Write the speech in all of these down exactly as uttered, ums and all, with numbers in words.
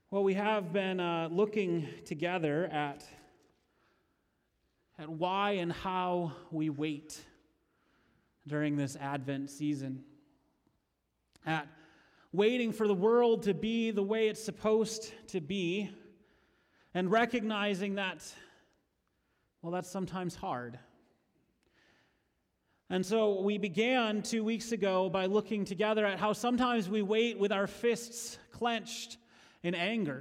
Well, we have been uh, looking together at, at why and how we wait during this Advent season. At waiting for the world to be the way it's supposed to be, and recognizing that, well, that's sometimes hard. And so we began two weeks ago by looking together at how sometimes we wait with our fists clenched in anger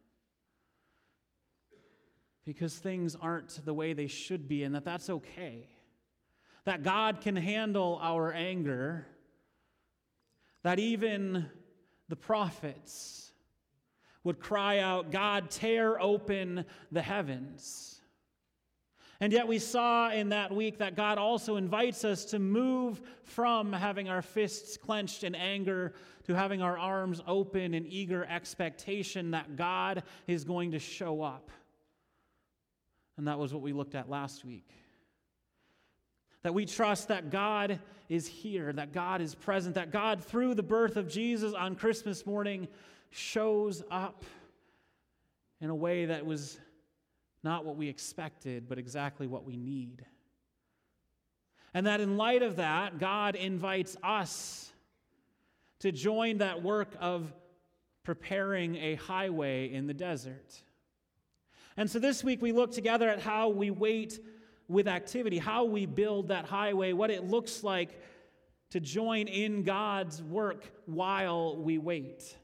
because things aren't the way they should be, and that that's okay. That God can handle our anger, that even the prophets would cry out, God, tear open the heavens. And yet we saw in that week that God also invites us to move from having our fists clenched in anger to having our arms open in eager expectation that God is going to show up. And that was what we looked at last week. That we trust that God is here, that God is present, that God, through the birth of Jesus on Christmas morning, shows up in a way that was not what we expected, but exactly what we need. And that in light of that, God invites us to join that work of preparing a highway in the desert. And so this week we look together at how we wait with activity, how we build that highway, what it looks like to join in God's work while we wait.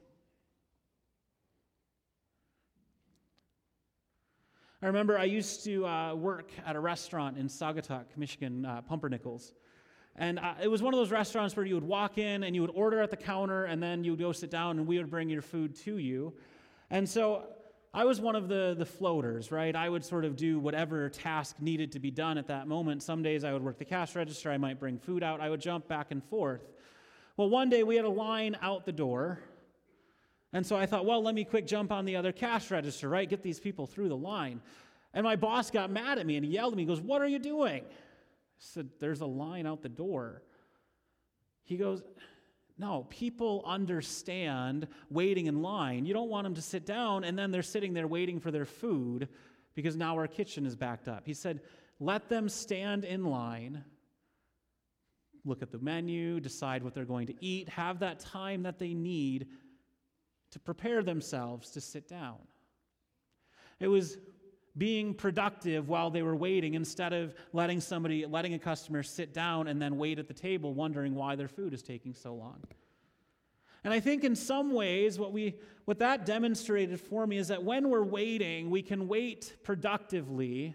I remember I used to uh, work at a restaurant in Saugatuck, Michigan, uh, Pumpernickel's. And uh, it was one of those restaurants where you would walk in and you would order at the counter and then you would go sit down and we would bring your food to you. And so I was one of the, the floaters, right? I would sort of do whatever task needed to be done at that moment. Some days I would work the cash register, I might bring food out, I would jump back and forth. Well, one day we had a line out the door. And so I thought, well, let me quick jump on the other cash register, right? Get these people through the line. And my boss got mad at me and he yelled at me. He goes, "What are you doing?" I said, "There's a line out the door." He goes, "No, people understand waiting in line. You don't want them to sit down and then they're sitting there waiting for their food because now our kitchen is backed up." He said, "Let them stand in line, look at the menu, decide what they're going to eat, have that time that they need to prepare themselves to sit down." It was being productive while they were waiting instead of letting somebody, letting a customer sit down and then wait at the table wondering why their food is taking so long. And I think in some ways what we what that demonstrated for me is that when we're waiting, we can wait productively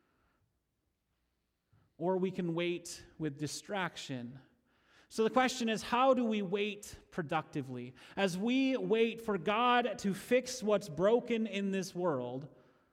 or we can wait with distraction. So the question is, how do we wait productively? As we wait for God to fix what's broken in this world,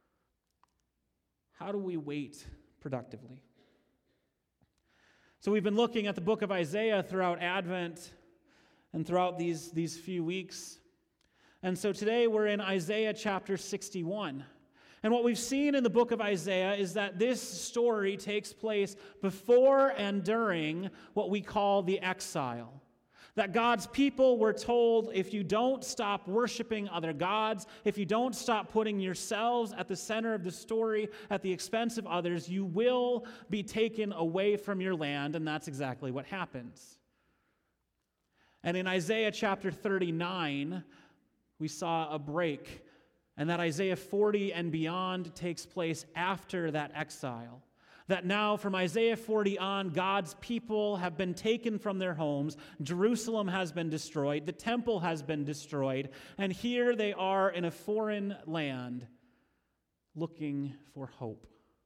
how do we wait productively? So we've been looking at the book of Isaiah throughout Advent and throughout these, these few weeks. And so today we're in Isaiah chapter sixty-one. And what we've seen in the book of Isaiah is that this story takes place before and during what we call the exile. That God's people were told, if you don't stop worshiping other gods, if you don't stop putting yourselves at the center of the story at the expense of others, you will be taken away from your land, and that's exactly what happens. And in Isaiah chapter thirty-nine, we saw a break. And that Isaiah forty and beyond takes place after that exile. That now from Isaiah forty on, God's people have been taken from their homes. Jerusalem has been destroyed. The temple has been destroyed. And here they are in a foreign land looking for hope.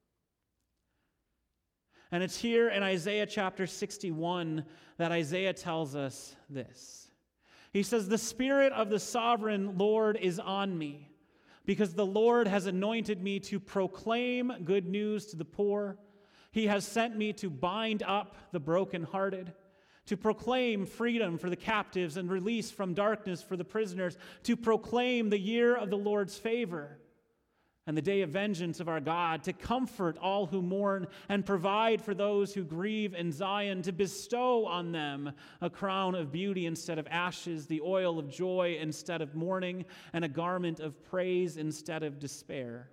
And it's here in Isaiah chapter sixty-one that Isaiah tells us this. He says, "The Spirit of the sovereign Lord is on me, because the Lord has anointed me to proclaim good news to the poor. He has sent me to bind up the brokenhearted, to proclaim freedom for the captives and release from darkness for the prisoners, to proclaim the year of the Lord's favor and the day of vengeance of our God, to comfort all who mourn and provide for those who grieve in Zion, to bestow on them a crown of beauty instead of ashes, the oil of joy instead of mourning, and a garment of praise instead of despair.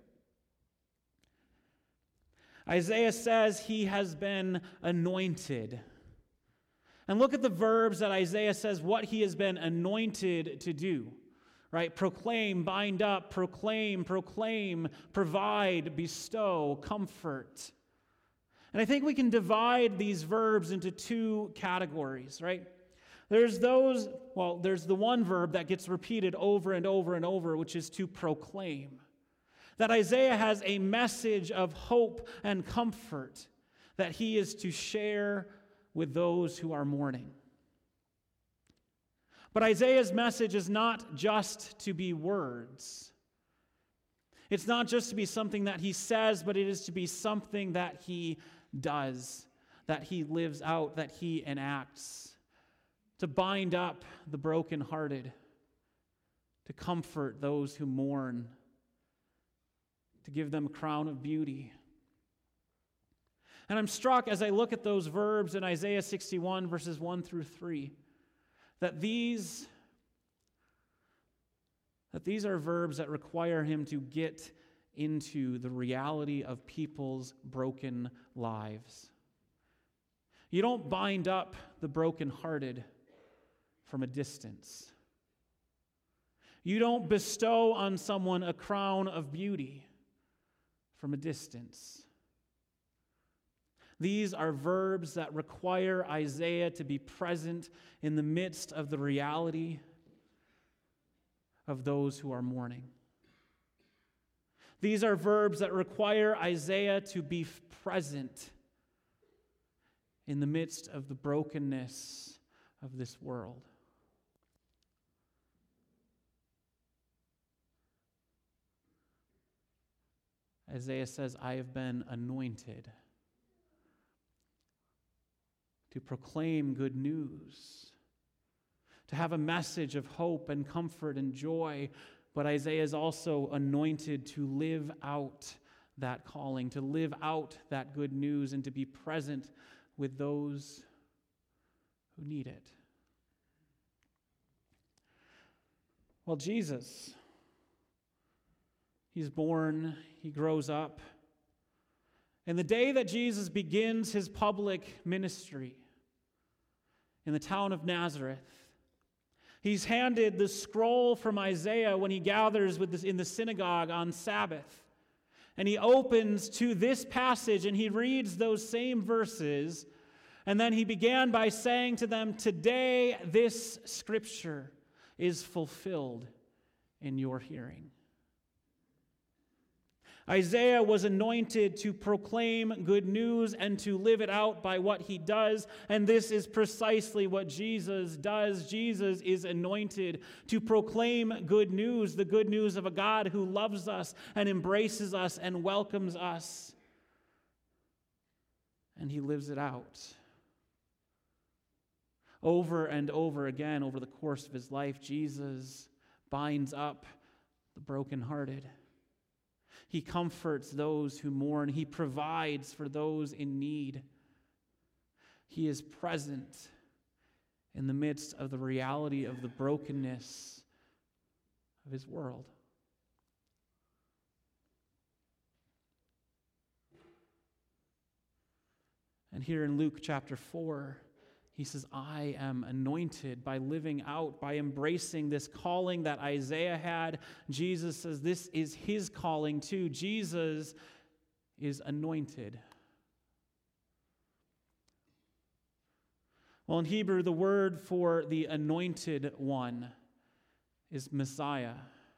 Isaiah says he has been anointed. And look at the verbs that Isaiah says what he has been anointed to do. Right? Proclaim, bind up, proclaim, proclaim, provide, bestow, comfort. And I think we can divide these verbs into two categories, right? There's those, well, there's the one verb that gets repeated over and over and over, which is to proclaim. That Isaiah has a message of hope and comfort that he is to share with those who are mourning. But Isaiah's message is not just to be words. It's not just to be something that he says, but it is to be something that he does, that he lives out, that he enacts. To bind up the brokenhearted, to comfort those who mourn, to give them a crown of beauty. And I'm struck as I look at those verbs in Isaiah sixty-one, verses one through three, that these, that these are verbs that require him to get into the reality of people's broken lives. You don't bind up the brokenhearted from a distance. You don't bestow on someone a crown of beauty from a distance. These are verbs that require Isaiah to be present in the midst of the reality of those who are mourning. These are verbs that require Isaiah to be present in the midst of the brokenness of this world. Isaiah says, I have been anointed to proclaim good news, to have a message of hope and comfort and joy. But Isaiah is also anointed to live out that calling, to live out that good news, and to be present with those who need it. Well, Jesus, he's born, he grows up. And the day that Jesus begins his public ministry in the town of Nazareth, he's handed the scroll from Isaiah when he gathers with this in the synagogue on Sabbath. And he opens to this passage and he reads those same verses. And then he began by saying to them, today this scripture is fulfilled in your hearing. Isaiah was anointed to proclaim good news and to live it out by what he does, and this is precisely what Jesus does. Jesus is anointed to proclaim good news, the good news of a God who loves us and embraces us and welcomes us, and he lives it out. Over and over again, over the course of his life, Jesus binds up the brokenhearted. He comforts those who mourn. He provides for those in need. He is present in the midst of the reality of the brokenness of his world. And here in Luke chapter four, he says, I am anointed by living out, by embracing this calling that Isaiah had. Jesus says this is his calling too. Jesus is anointed. Well, in Hebrew, the word for the anointed one is Messiah.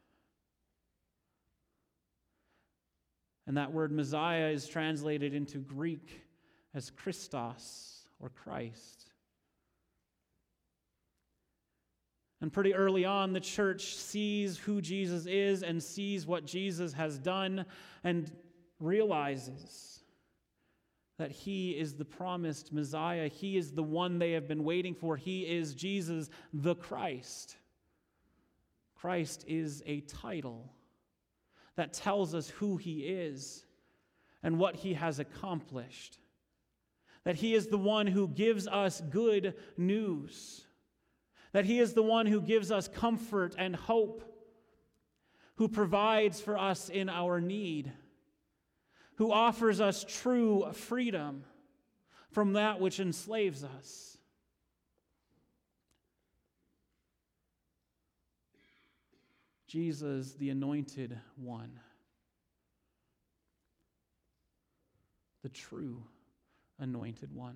And that word Messiah is translated into Greek as Christos or Christ. And pretty early on, the church sees who Jesus is and sees what Jesus has done and realizes that he is the promised Messiah. He is the one they have been waiting for. He is Jesus the Christ. Christ is a title that tells us who he is and what he has accomplished. That he is the one who gives us good news. That he is the one who gives us comfort and hope, who provides for us in our need, who offers us true freedom from that which enslaves us. Jesus, the anointed one, the true anointed one.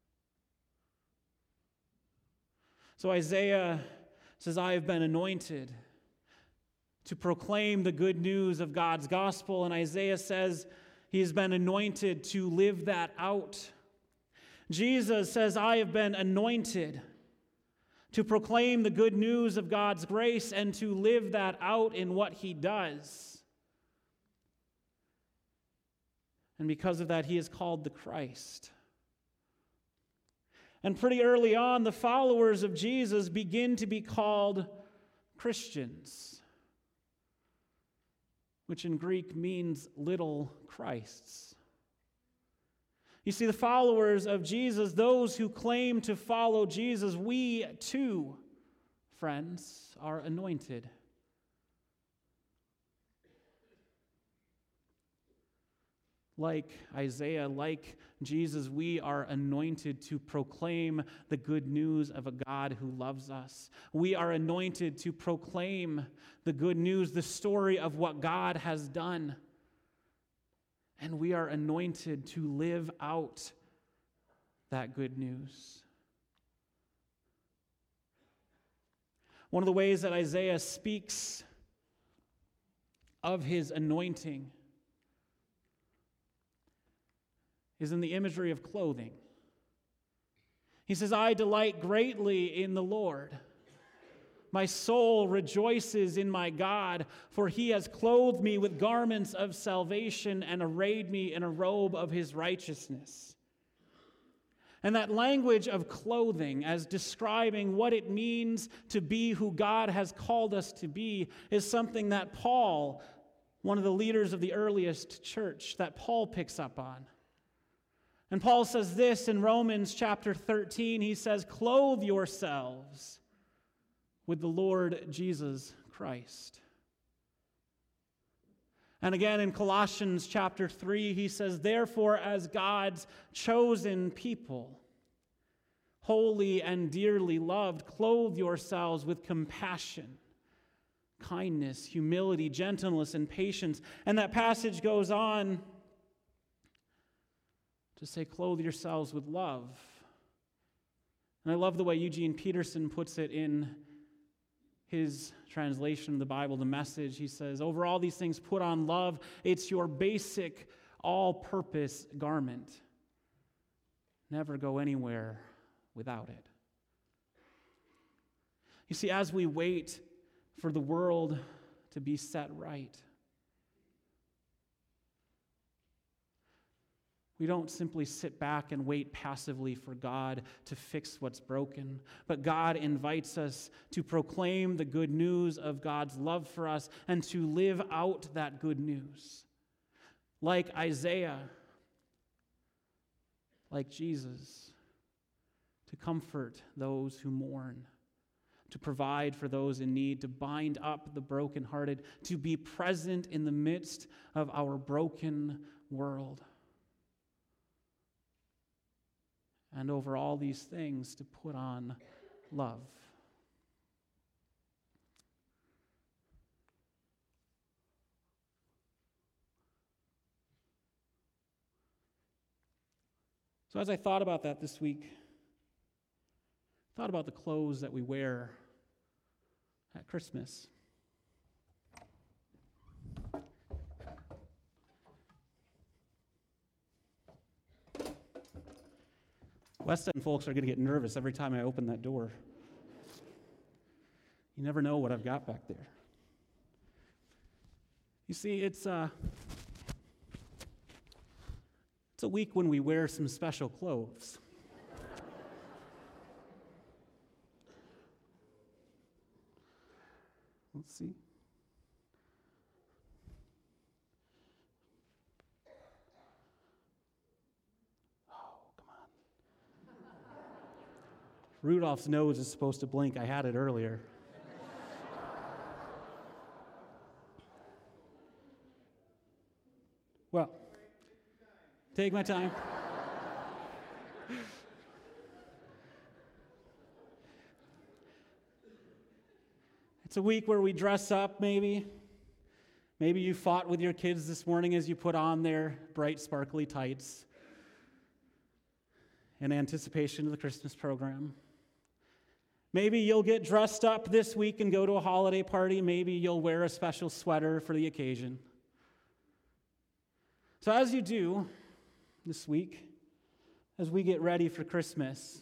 So Isaiah says, I have been anointed to proclaim the good news of God's gospel. And Isaiah says he has been anointed to live that out. Jesus says, I have been anointed to proclaim the good news of God's grace and to live that out in what he does. And because of that, he is called the Christ. And pretty early on, the followers of Jesus begin to be called Christians, which in Greek means little Christs. You see, the followers of Jesus, those who claim to follow Jesus, we too, friends, are anointed. Like Isaiah, like Jesus, we are anointed to proclaim the good news of a God who loves us. We are anointed to proclaim the good news, the story of what God has done. And we are anointed to live out that good news. One of the ways that Isaiah speaks of his anointing is in the imagery of clothing. He says, I delight greatly in the Lord. My soul rejoices in my God, for he has clothed me with garments of salvation and arrayed me in a robe of his righteousness. And that language of clothing, as describing what it means to be who God has called us to be, is something that Paul, one of the leaders of the earliest church, that Paul picks up on. And Paul says this in Romans chapter thirteen. He says, clothe yourselves with the Lord Jesus Christ. And again in Colossians chapter three, he says, therefore, as God's chosen people, holy and dearly loved, clothe yourselves with compassion, kindness, humility, gentleness, and patience. And that passage goes on to say, clothe yourselves with love. And I love the way Eugene Peterson puts it in his translation of the Bible, The Message. He says, over all these things, put on love. It's your basic, all-purpose garment. Never go anywhere without it. You see, as we wait for the world to be set right, we don't simply sit back and wait passively for God to fix what's broken, but God invites us to proclaim the good news of God's love for us and to live out that good news. Like Isaiah, like Jesus, to comfort those who mourn, to provide for those in need, to bind up the brokenhearted, to be present in the midst of our broken world. And over all these things, to put on love. So as I thought about that this week, I thought about the clothes that we wear at Christmas. West End folks are going to get nervous every time I open that door. You never know what I've got back there. You see, it's, uh, it's a week when we wear some special clothes. Let's see. Rudolph's nose is supposed to blink. I had it earlier. Well, take my time. It's a week where we dress up, maybe. Maybe you fought with your kids this morning as you put on their bright, sparkly tights in anticipation of the Christmas program. Maybe you'll get dressed up this week and go to a holiday party. Maybe you'll wear a special sweater for the occasion. So as you do this week, as we get ready for Christmas,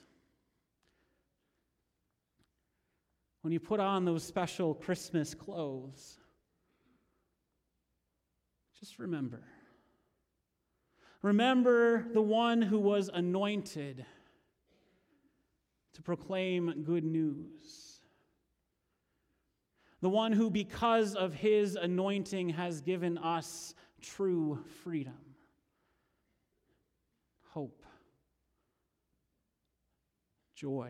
when you put on those special Christmas clothes, just remember. Remember the one who was anointed to proclaim good news. The one who, because of his anointing, has given us true freedom, hope, joy,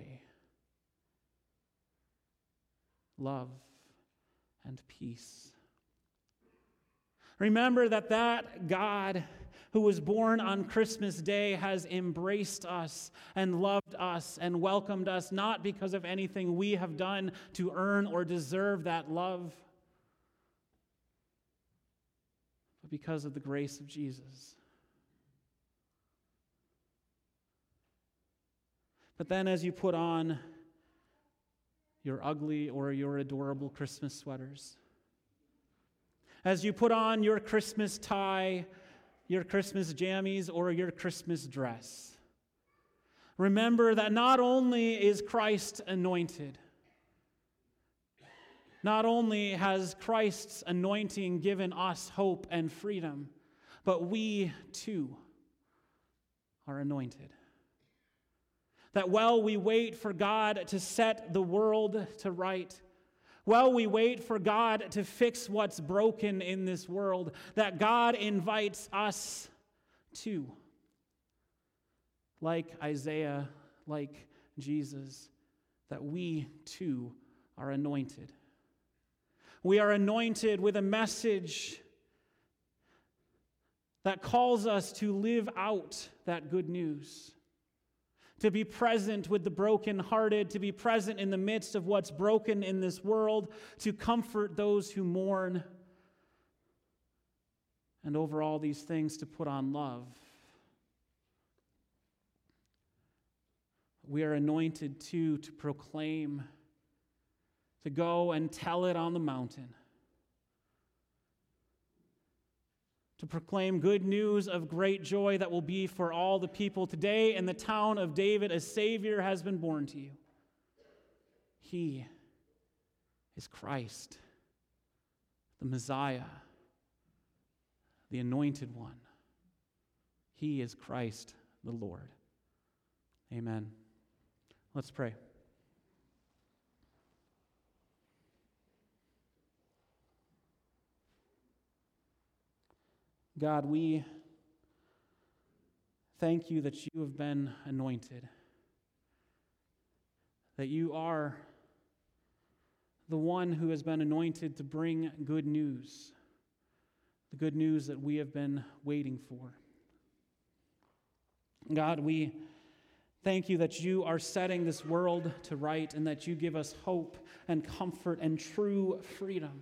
love, and peace. Remember that that God who was born on Christmas Day has embraced us and loved us and welcomed us, not because of anything we have done to earn or deserve that love, but because of the grace of Jesus. But then as you put on your ugly or your adorable Christmas sweaters, as you put on your Christmas tie, your Christmas jammies, or your Christmas dress, remember that not only is Christ anointed, not only has Christ's anointing given us hope and freedom, but we too are anointed. That while we wait for God to set the world to right, while we wait for God to fix what's broken in this world, that God invites us too, like Isaiah, like Jesus, that we too are anointed. We are anointed with a message that calls us to live out that good news, to be present with the brokenhearted, to be present in the midst of what's broken in this world, to comfort those who mourn, and over all these things to put on love. We are anointed too to proclaim, to go and tell it on the mountain, to proclaim good news of great joy that will be for all the people. Today in the town of David, a Savior has been born to you. He is Christ, the Messiah, the Anointed One. He is Christ the Lord. Amen. Let's pray. God, we thank you that you have been anointed, that you are the one who has been anointed to bring good news, the good news that we have been waiting for. God, we thank you that you are setting this world to right and that you give us hope and comfort and true freedom.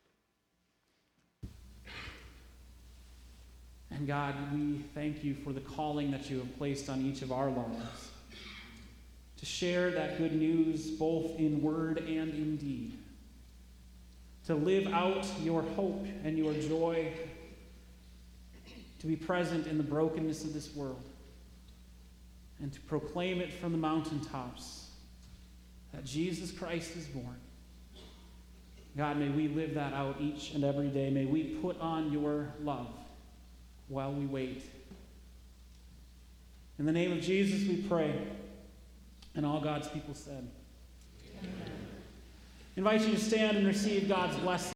And God, we thank you for the calling that you have placed on each of our lives to share that good news both in word and in deed, to live out your hope and your joy, to be present in the brokenness of this world, and to proclaim it from the mountaintops that Jesus Christ is born. God, may we live that out each and every day. May we put on your love while we wait. In the name of Jesus we pray, and all God's people said. Amen. I invite you to stand and receive God's blessing.